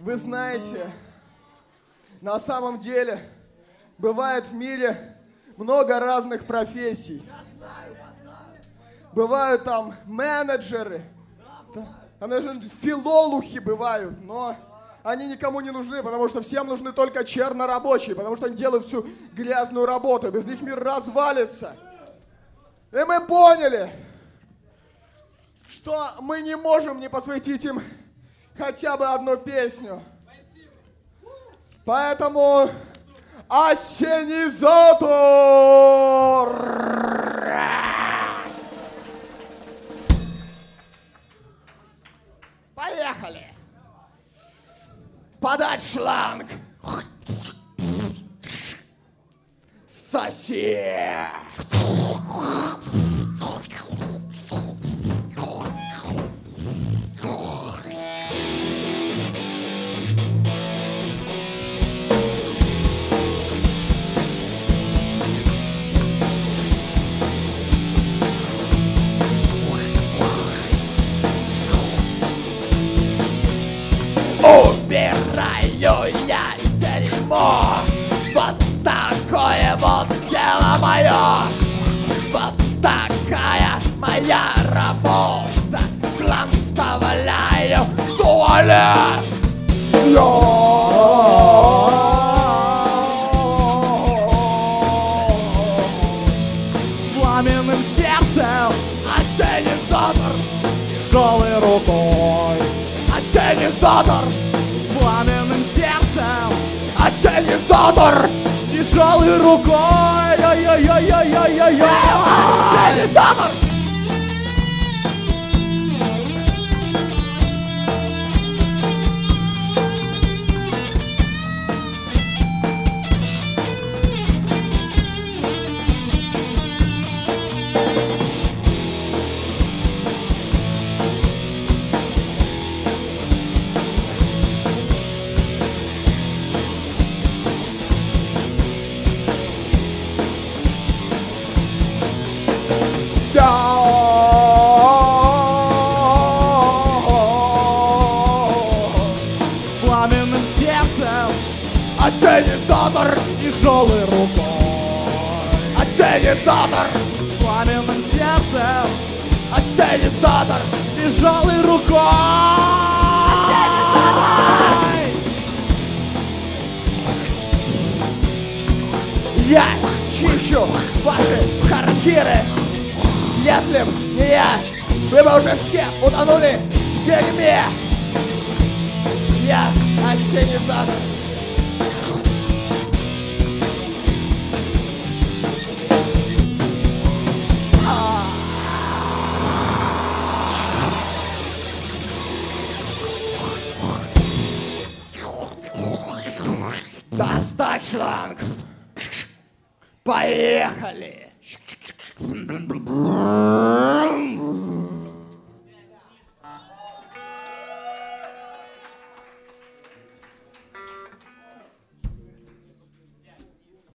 Вы знаете, на самом деле бывает в мире много разных профессий. Бывают там менеджеры, там даже филолухи бывают, но они никому не нужны, потому что всем нужны только чернорабочие, потому что они делают всю грязную работу, без них мир развалится. И мы поняли, что мы не можем не посвятить им хотя бы одну песню. Поэтому ассенизатор! Поехали! Подать шланг! Соси! Убираю я дерьмо, вот такое вот дело мое, вот такая моя работа, шланг вставляю в туалет. С пламенным сердцем, Ассенизатор, тяжелой рукой. ассенизатор, С пламенным сердцем, ассенизатор, тяжелой рукой. Ой-ой-ой-ой-ой-ой-ой. ассенизатор. С пламенным сердцем, Ассенизатор, тяжелой рукой. ассенизатор, С пламенным сердцем, ассенизатор, тяжелой рукой. я чищу ваши квартиры. Если б не я, вы бы уже все утонули в дерьме. Я ассенизатор. Достать шланг. Поехали.